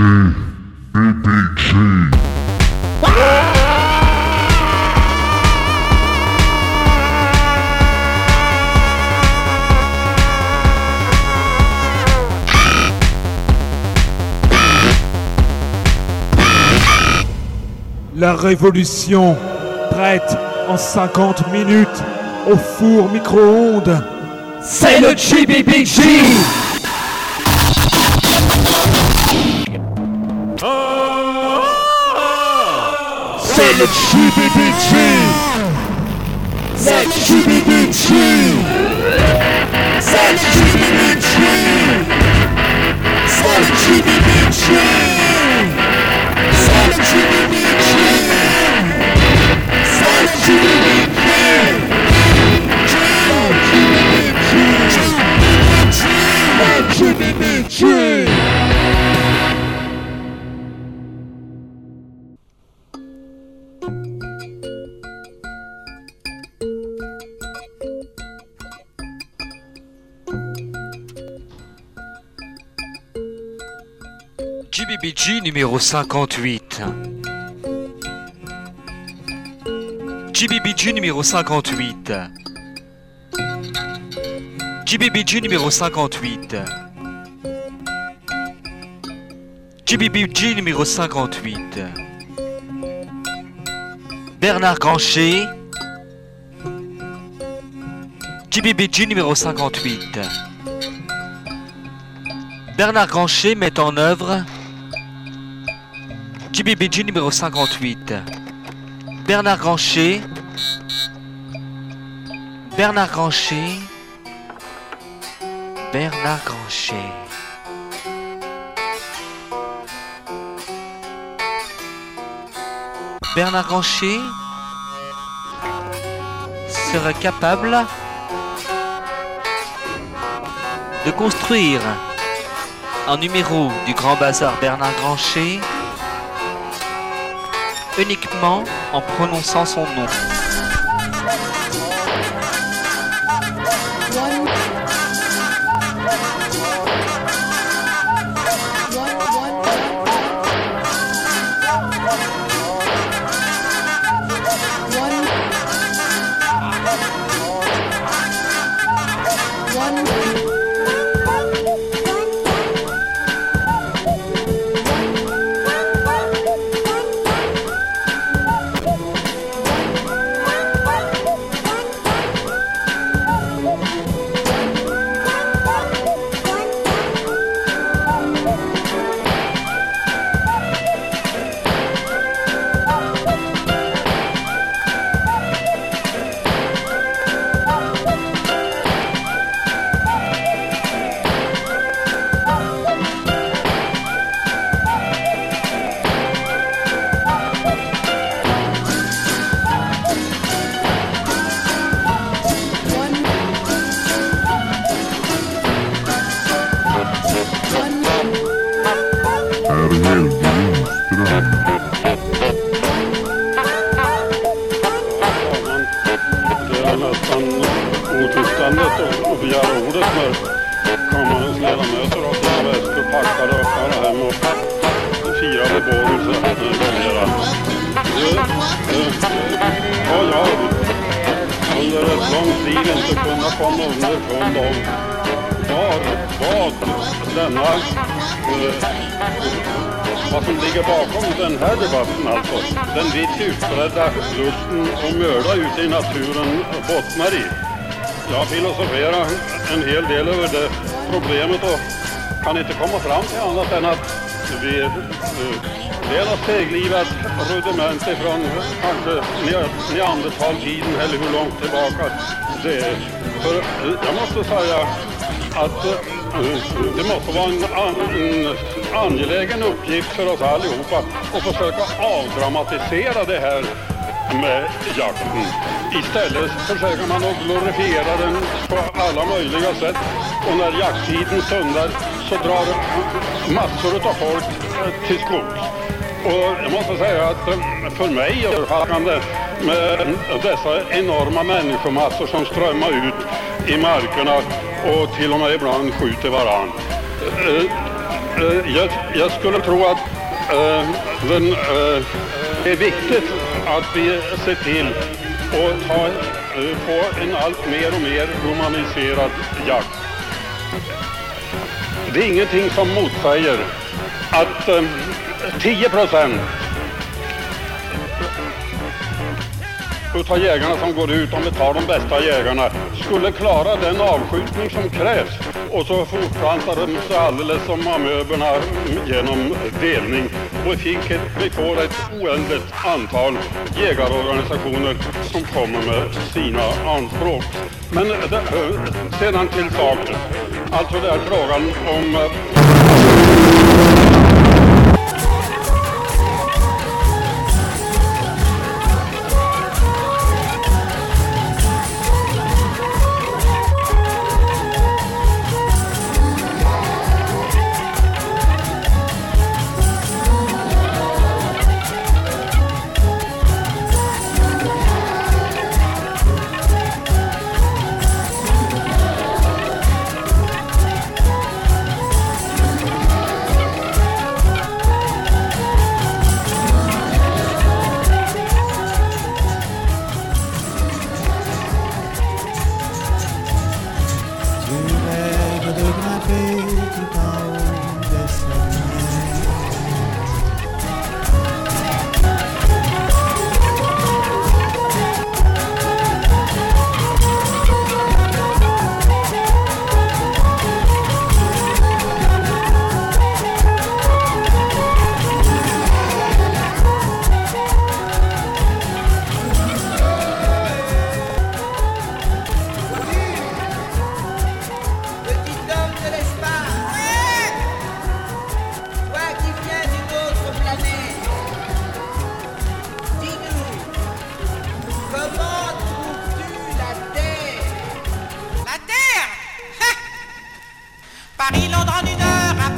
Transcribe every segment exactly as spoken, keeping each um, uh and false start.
B B G. La révolution, prête en cinquante minutes au four micro-ondes. C'est le G B B G. C'est le G B B G. C'est le G B B G. C'est le G B B G. C'est le G B B G. C'est le G B B G. C'est le G B B G. G B B G. G B B G numéro cinquante-huit. G B B G numéro cinquante-huit. G B B G numéro cinquante-huit. G B B G numéro cinquante-huit. Bernard Grancher. G B B G numéro cinquante-huit. Bernard Grancher met en œuvre G B B G numéro cinquante-huit. Bernard Grancher. Bernard Grancher. Bernard Grancher. Bernard Grancher serait capable de construire un numéro du Grand Bazar Bernard Grancher uniquement en prononçant son nom. Vad som ligger bakom den här debatten alltså, den vitt utbredda lusten att mörda ute i naturen bottnar i. Jag filosoferar en hel del över det problemet och kan inte komma fram till annat än att vi uh, väl har seglivat rudiment ifrån kanske neandertaltiden eller hur långt tillbaka det är. För uh, jag måste säga att uh, det måste vara en, en angelägen uppgift för oss allihopa att försöka avdramatisera det här med jakten. Istället försöker man att glorifiera den på alla möjliga sätt, och när jakttiden stundar så drar massor av folk till skogs. Och jag måste säga att för mig är det med dessa enorma människomassor som strömmar ut i markerna och till och med ibland skjuter varann. eh, jag, jag skulle tro att eh, den, eh, det är viktigt att vi ser till att ta, eh, få en allt mer och mer humaniserad jakt. Det är ingenting som motsäger att eh, tio procent utav jägarna som går ut, om vi tar de bästa jägarna, skulle klara den avskjutning som krävs, och så fortplantar de sig alldeles som amöberna genom delning, och vi, fick ett, vi får ett oändligt antal jägarorganisationer som kommer med sina anspråk. Men det, sedan till saken, alltså det är frågan om Paris-Londres en une heure à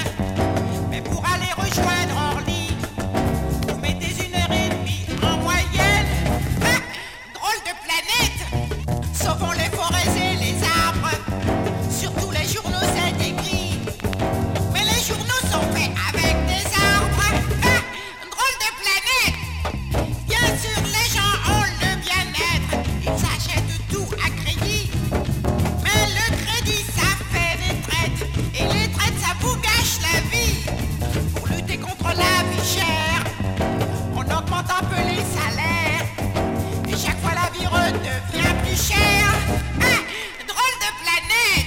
peine. Mais pour aller rejoindre Orly, vous mettez une heure et demie en moyenne. Ah, drôle de planète. Sauvons les forêts et les arbres. Surtout les journaux, c'est écrit. Mais les journaux sont faits avec des arbres. Ah, drôle de planète. Bien sûr, les gens ont le bien-être. Ils achètent tout à crédit. Mais le crédit, ça fait des traites. Et les traites, ça vous gâche la vie. Pour lutter contre la vie chère, on augmente un peu les salaires. Et chaque fois la vie redevient plus chère. Ah, drôle de planète.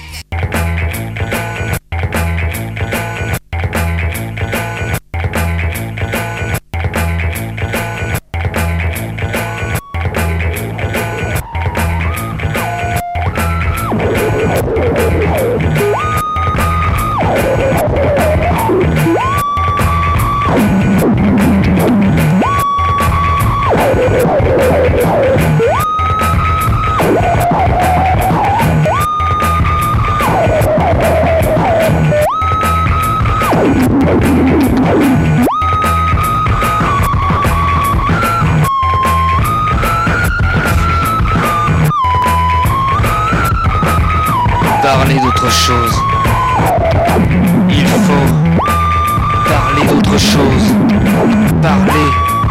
Parler d'autre chose. Il faut parler d'autre chose. Parler.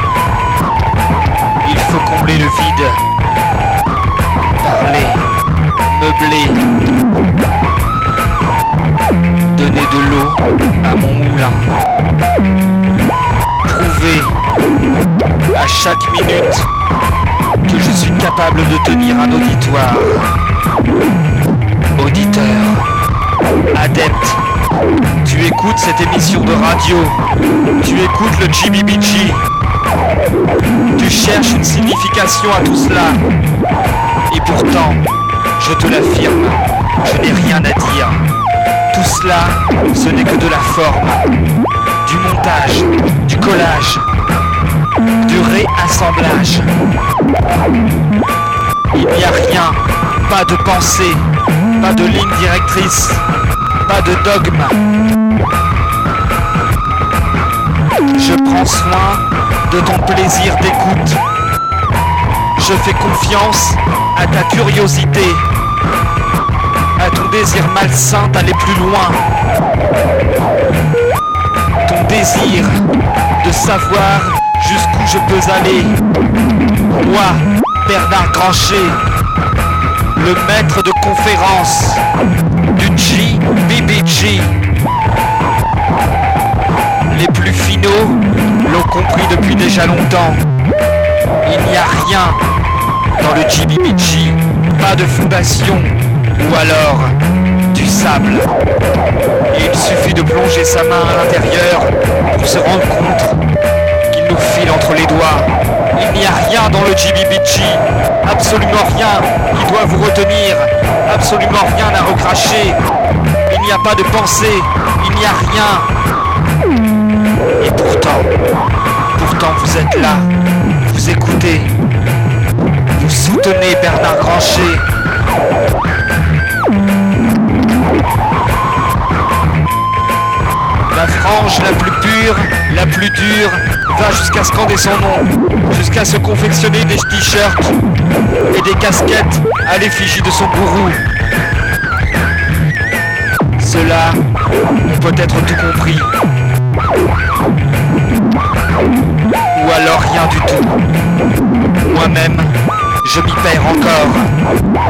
Il faut combler le vide. Parler. Meubler. Donner de l'eau à mon moulin. Prouver à chaque minute que je suis capable de tenir un auditoire. Auditeur, adepte, tu écoutes cette émission de radio, tu écoutes le G B B G, tu cherches une signification à tout cela, et pourtant, je te l'affirme, je n'ai rien à dire. Tout cela, ce n'est que de la forme, du montage, du collage, du réassemblage. Il n'y a rien, pas de pensée, pas de ligne directrice, pas de dogme. Je prends soin de ton plaisir d'écoute. Je fais confiance à ta curiosité, à ton désir malsain d'aller plus loin. Ton désir de savoir jusqu'où je peux aller. Moi, Bernard Grancher, le maître de conférence du G B B G. Les plus finaux l'ont compris depuis déjà longtemps. Il n'y a rien dans le G B B G, pas de fondation ou alors du sable. Et il suffit de plonger sa main à l'intérieur pour se rendre compte qu'il nous file entre les doigts. Il n'y a rien dans le G B B G, absolument rien qui doit vous retenir, absolument rien à recracher. Il n'y a pas de pensée, il n'y a rien. Et pourtant, pourtant vous êtes là, vous écoutez, vous soutenez Bernard Grancher. La frange la plus pure, la plus dure, va jusqu'à scander son nom, jusqu'à se confectionner des t-shirts et des casquettes à l'effigie de son gourou. Ceux-là ont peut-être tout compris. Ou alors rien du tout. Moi-même, je m'y perds encore.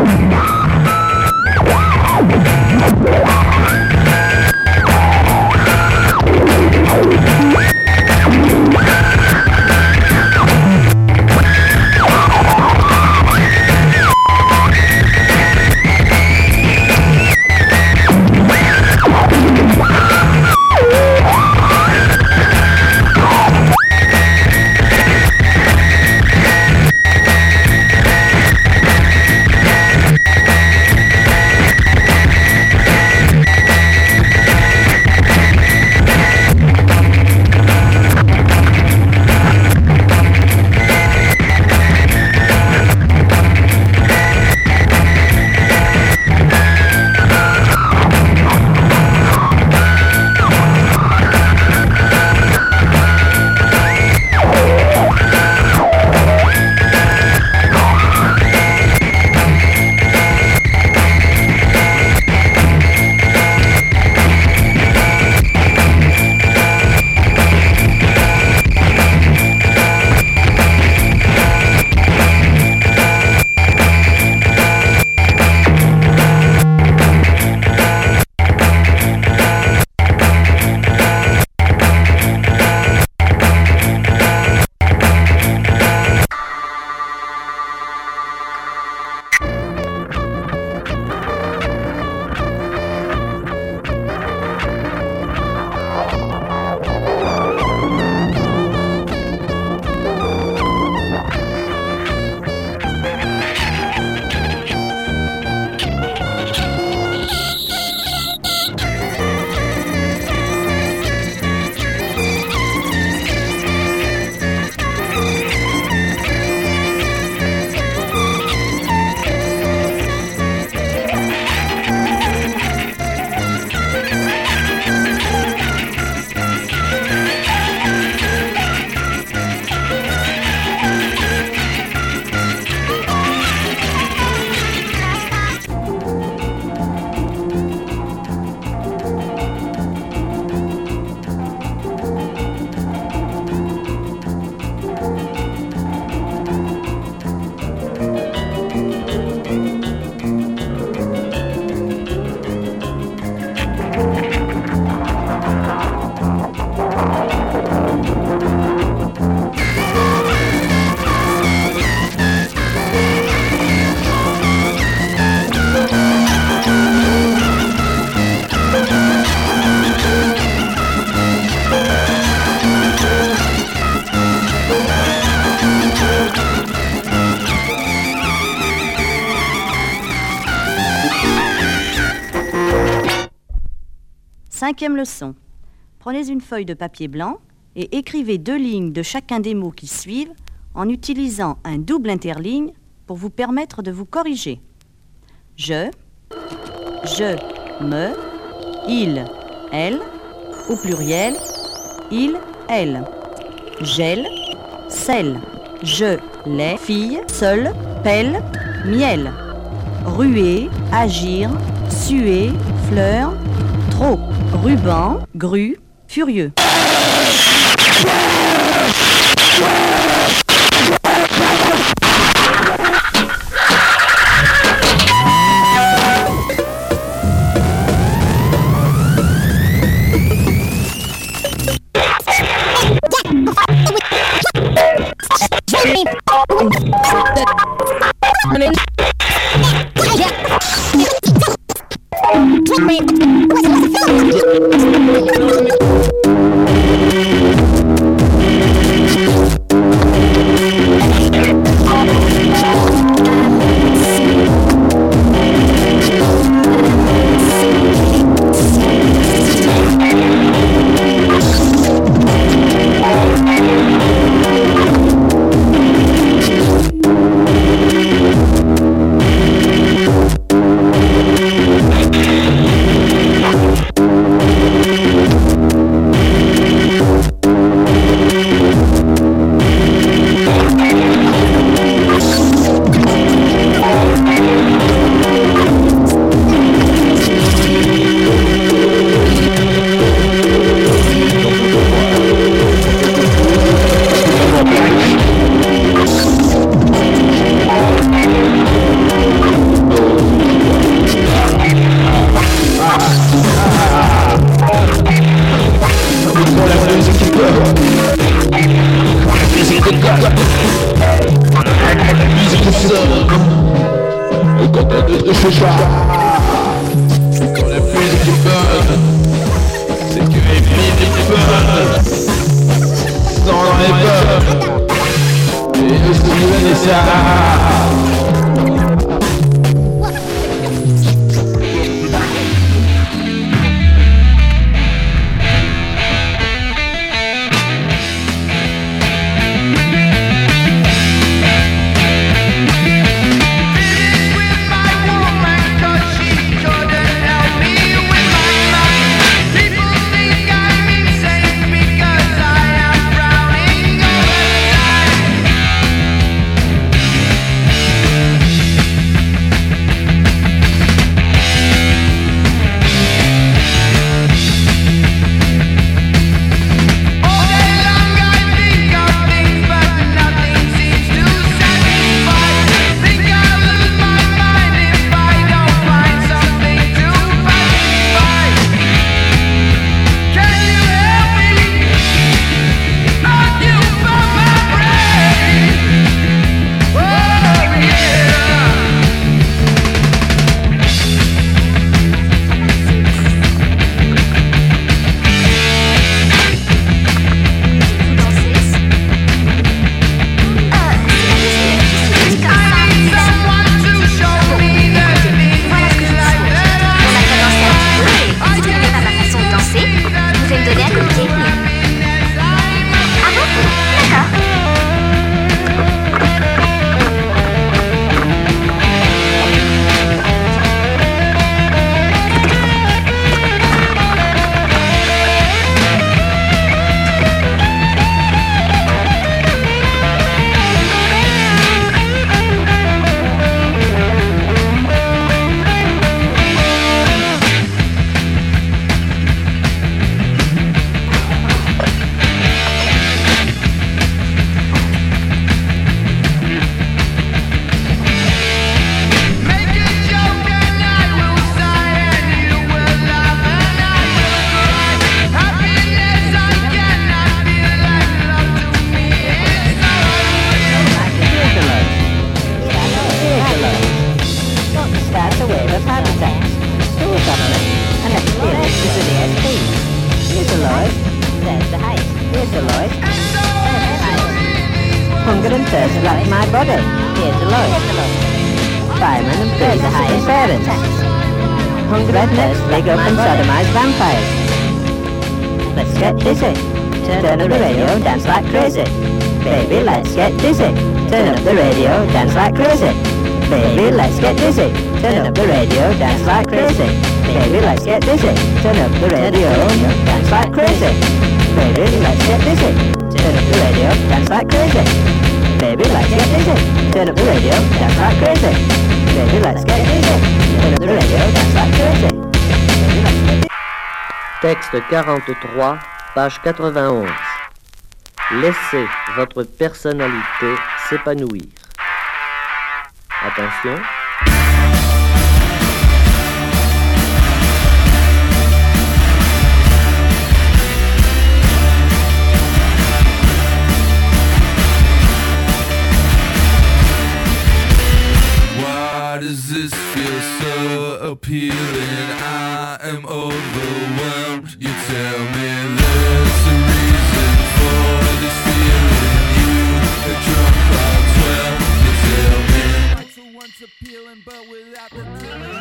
Cinquième leçon. Prenez une feuille de papier blanc et écrivez deux lignes de chacun des mots qui suivent en utilisant un double interligne pour vous permettre de vous corriger. Je, je, me, il, elle, au pluriel, il, elle. Gel, sel, je, les, fille, seul, pelle, miel. Ruer, agir, suer, fleur, trop, ruban, grue, furieux. Hunger and thirst like my body. Here's a load. Fireman and praise the highest parents. Hunger and thirst, leg up and sodomize vampires. Let's get dizzy. Turn up the radio, dance like crazy. Baby, let's get dizzy. Turn up the radio, dance like crazy. Baby, let's get dizzy. Turn up the radio, dance like crazy. Baby, let's get dizzy. Turn up the radio, dance like crazy. Baby, let's get dizzy. Turn up the radio, dance like crazy. Baby, let's get dizzy. Turn up the radio, dance like crazy. Baby, let's get dizzy. spin of the radio, that's like crazy. Texte quarante-trois, page quatre-vingt-onze. Laissez votre personnalité s'épanouir. Attention. Why does this feel so appealing? I am overwhelmed. You tell me there's a reason for this feeling. You, a drunk by twelve. You tell me like so once appealing, but without the killing.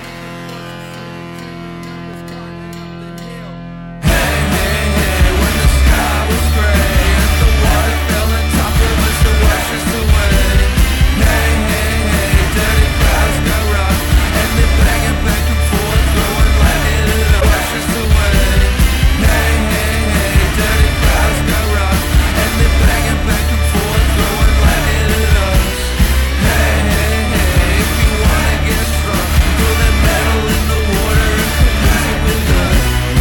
Hey, hey, hey, when the sky was gray and the water fell on top of us to wash us away. Hey, hey, hey, dirty clouds got rough and they're banging back and forth, going right into the wash us away. Hey, hey, hey, dirty clouds got rough and they're banging back and forth, going right into us. Hey, hey, hey, if you wanna get drunk, throw that metal in the water and connect it with us.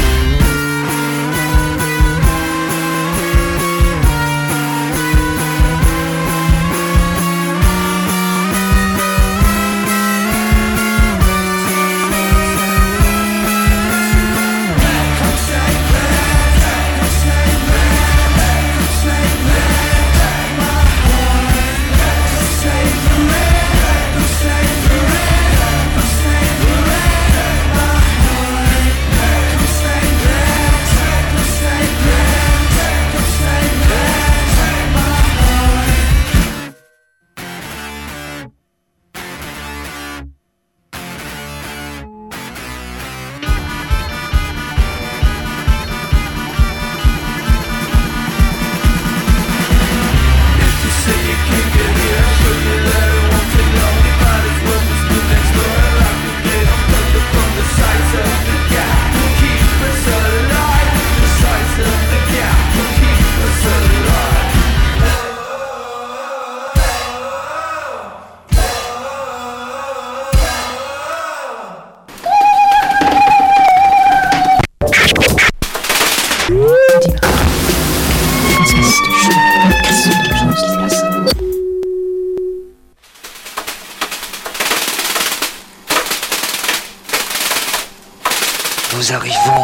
Nous arrivons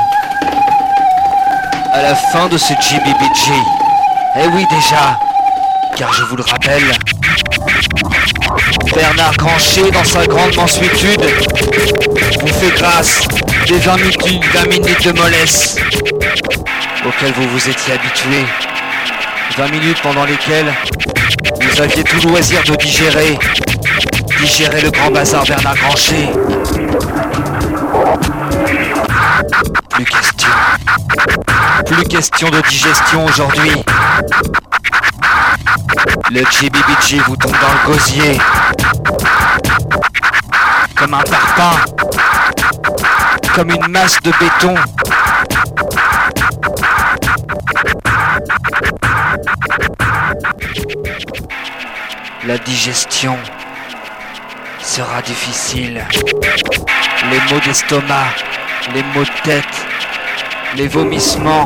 à la fin de ce G B B G. Eh oui déjà, car je vous le rappelle, Bernard Grancher dans sa grande mansuétude vous fait grâce des vingt minutes, vingt minutes de mollesse auxquelles vous vous étiez habitués. vingt minutes pendant lesquelles vous aviez tout loisir de digérer, digérer le grand bazar Bernard Grancher. Plus question. Plus question de digestion aujourd'hui. Le G B B G vous tombe dans le gosier. Comme un parpaing. Comme une masse de béton. La digestion sera difficile. Les maux d'estomac, les maux de tête, les vomissements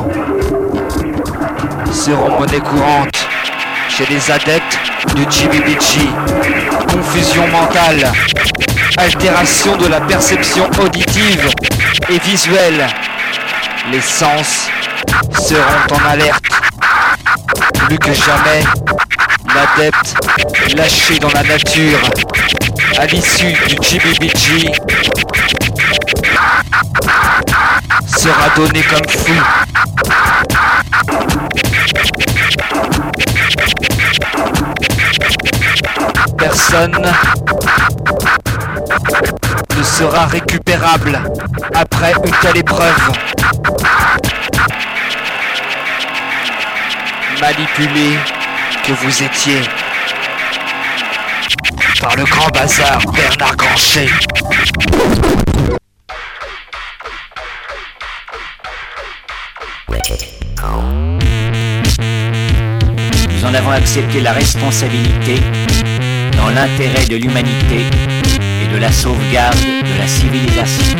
seront monnaie courante chez les adeptes du G B B G. Confusion mentale, altération de la perception auditive et visuelle. Les sens seront en alerte. Plus que jamais, l'adepte lâché dans la nature à l'issue du G B B G sera donné comme fou. Personne ne sera récupérable après une telle épreuve. Manipulé que vous étiez par le grand bazar Bernard Grancher. Nous en avons accepté la responsabilité dans l'intérêt de l'humanité et et de la sauvegarde de la civilisation.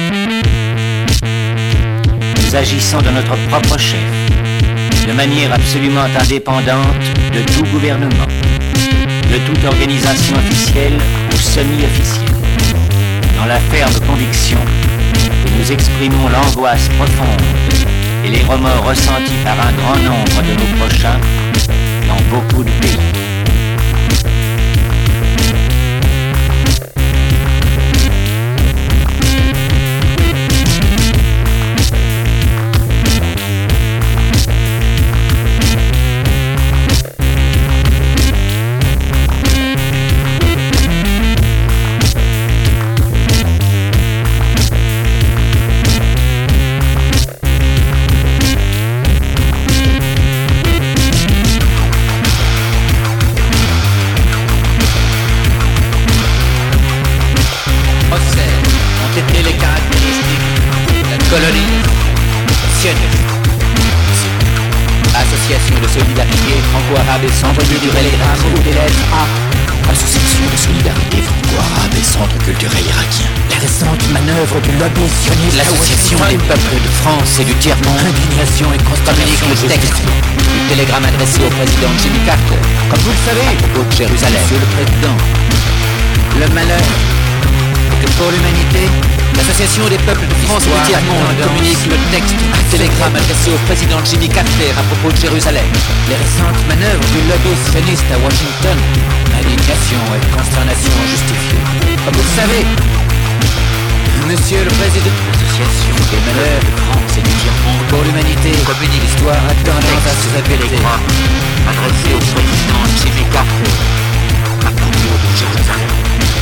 Nous agissons de notre propre chef, de manière absolument indépendante de tout gouvernement, de toute organisation officielle ou semi-officielle. Dans la ferme conviction que nous exprimons l'angoisse profonde et les remords ressentis par un grand nombre de nos prochains dans beaucoup de pays. Association de solidarité franco-arabe et centre culturel irakien ou des lettres A. Association de solidarité franco-arabe et centre culturel irakien. La récente manœuvre du lobby sioniste. L'association des peuples de France et du tiers-monde. Indignation et consternation. Le texte du télégramme adressé au président Jimmy Carter. Comme vous le savez, à propos de Jérusalem. Monsieur le Président, le malheur est que pour l'humanité, l'association des peuples de France et du tiers-monde communique le texte du télégramme adressé au président Jimmy Carter à propos de Jérusalem. Les récentes manœuvres du lobby sioniste à Washington, indignation et consternation justifiées. Comme vous le savez, Monsieur le Président, l'association des malheurs de France et du tiers-monde pour l'humanité communique l'histoire a tendance à se répéter. Adressé au président Jimmy Carter à propos de Jérusalem.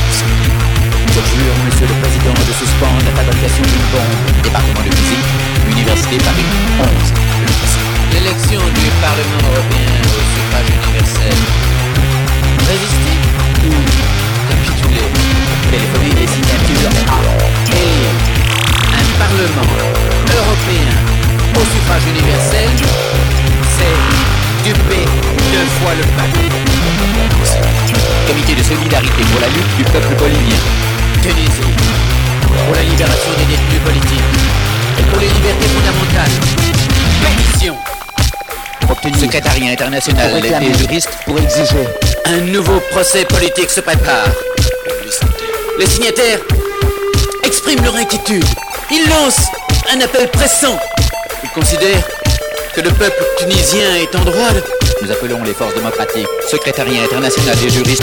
Je jure, Monsieur le Président, de suspendre la fabrication d'une bombe. Département de physique, Université Paris onze. L'élection du Parlement européen au suffrage universel. Résister ou capituler? Téléphoner les signatures A. Élire un Parlement européen au suffrage universel, c'est duper deux fois le peuple. Comité de solidarité pour la lutte du peuple bolivien. Tunisie, pour la libération des détenus politiques et pour les libertés fondamentales. Pétition. Le secrétariat international des juristes pour exiger un nouveau procès politique se prépare. Les signataires expriment leur inquiétude. Ils lancent un appel pressant. Ils considèrent que le peuple tunisien est en droit de... Nous appelons les forces démocratiques. Secrétariat international des juristes.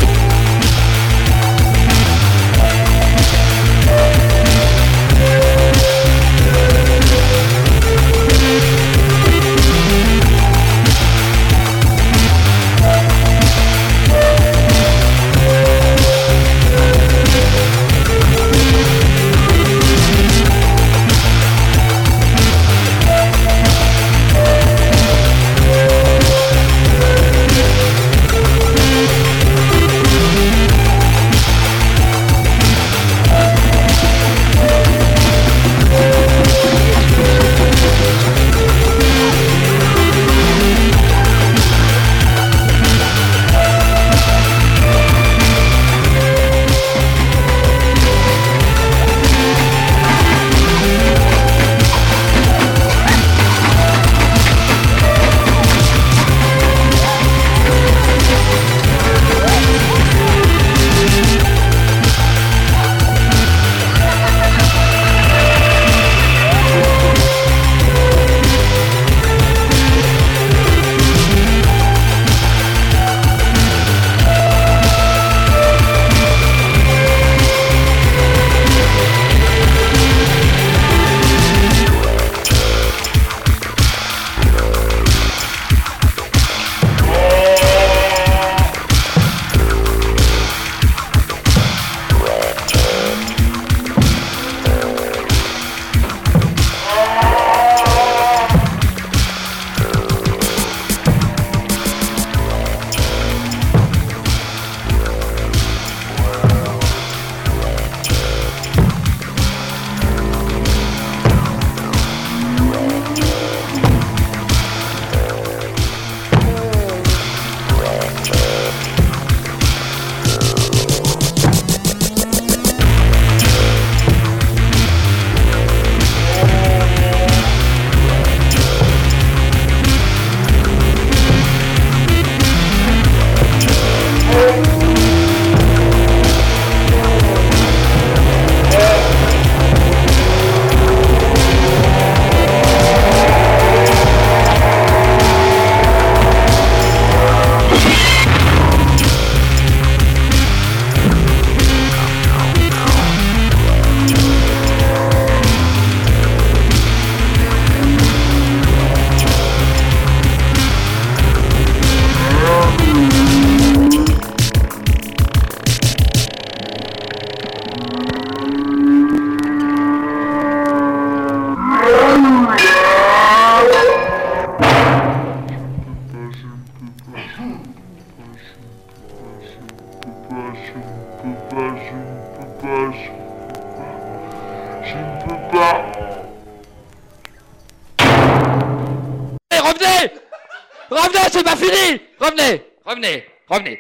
Revenez, c'est pas fini. Revenez, revenez, revenez.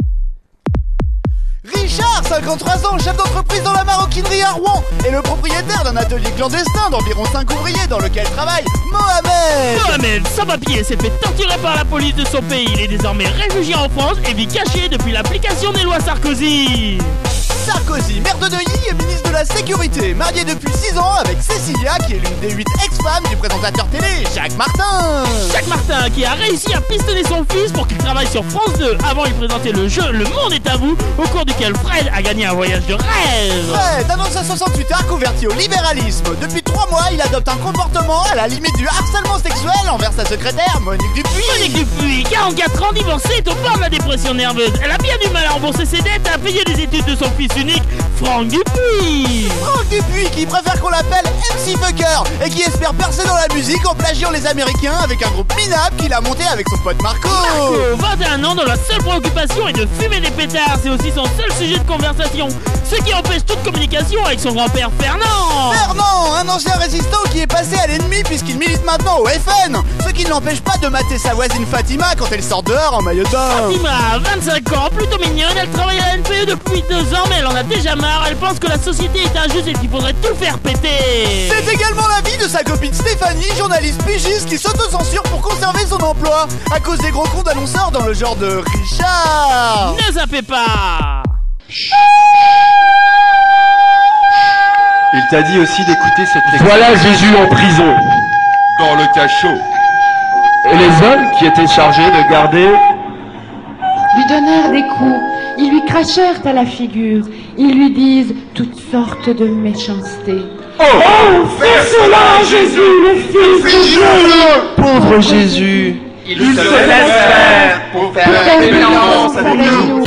Richard, cinquante-trois ans, chef d'entreprise dans la maroquinerie à Rouen, est le propriétaire d'un atelier clandestin d'environ cinq ouvriers dans lequel travaille Mohamed. Mohamed, sans papier, s'est fait torturer par la police de son pays. Il est désormais réfugié en France et vit caché depuis l'application des lois Sarkozy. Sarkozy, maire de Neuilly et ministre de la Sécurité, marié depuis six ans avec Cécilia, qui est l'une des huit ex-femmes du présentateur télé, Jacques Martin. Jacques Martin, qui a réussi à pistonner son fils pour qu'il travaille sur France deux. Avant, il présentait le jeu Le Monde est à vous, au cours duquel Fred a gagné un voyage de rêve. Fred, un ancien soixante-huit heures converti au libéralisme. Depuis trois mois, il adopte un comportement à la limite du harcèlement sexuel envers sa secrétaire, Monique Dupuis. Monique Dupuis, quarante-quatre ans, divorcée, est au bord de la dépression nerveuse. Elle a bien du mal à rembourser ses dettes et à payer les études de son fils unique, Franck Dupuis. Franck Dupuis, qui préfère qu'on l'appelle M C Fucker et qui espère percer dans la musique en plagiant les Américains avec un groupe minable qu'il a monté avec son pote Marco. Marco, vingt et un ans, dont la seule préoccupation est de fumer des pétards. C'est aussi son seul sujet de conversation, ce qui empêche toute communication avec son grand-père Fernand. Fernand, un ancien résistant qui est passé à l'ennemi puisqu'il milite maintenant au F N, ce qui ne l'empêche pas de mater sa voisine Fatima quand elle sort dehors en maillot de bain. Fatima, vingt-cinq ans, plutôt mignonne, elle travaille à la N P E depuis deux ans, mais elle en a déjà marre. Elle pense que la société est injuste et qu'il faudrait tout faire péter. C'est également l'avis de sa copine Stéphanie, journaliste pigiste qui s'auto-censure pour conserver son emploi à cause des gros cons d'annonceurs dans le genre de Richard. Ne zappez pas. Il t'a dit aussi d'écouter cette lecture. Voilà Jésus en prison, Dans le cachot. et les hommes qui étaient chargés de garder lui donnèrent des coups, ils lui crachèrent à la figure, ils lui disent toutes sortes de méchancetés. Oh, oh fais cela Jésus, le Fils de Dieu. Pauvre Jésus, Il se laisse faire pour faire pénitence avec nous.